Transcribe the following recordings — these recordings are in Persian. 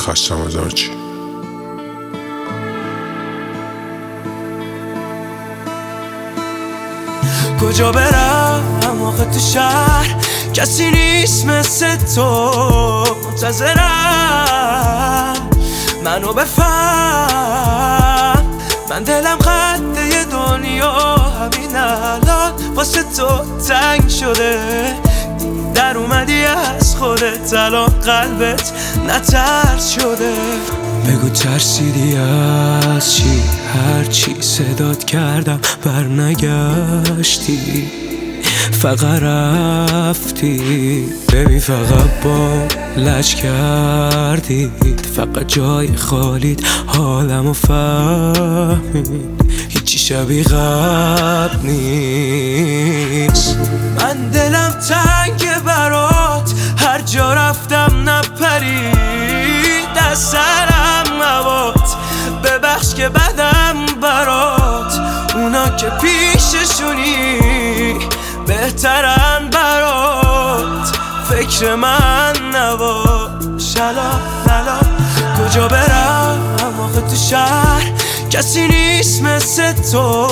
خستم از هرچی. کجا برم آخه تو شهر کسی نیست مثل تو، منتظرم منو بفهم. من دلم خطه دنیا همین الان واسه تو تنگ شده، در اومدی از خودت الان قلبت نترس شده. بگو ترسیدی از چی؟ هرچی صدات کردم برنگشتی، فقط رفتی. ببین فقط با لج کردی، فقط جای خالیت حالمو فهمید، هیچی شبیه قبل نیست. من دلم تنگه برات، هر جا رفتم نپرید از سرم موات. ببخش که بدم برات، اونا که پیششونی بهترن برات، فکر من نباش الان. کجا برم آخه تو شهر کسی نیست مثل تو،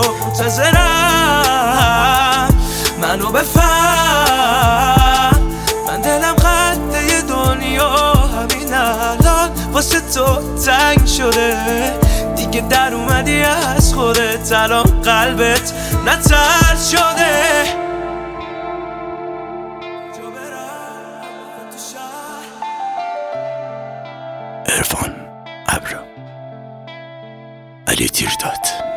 منتظرم منو بفهم. من دلم خطه دنیا همین الان واسه تو تنگ شده، دیگه در اومدی از خودت الان قلبت نترس شده. عرفان ابرو علی تیرداد.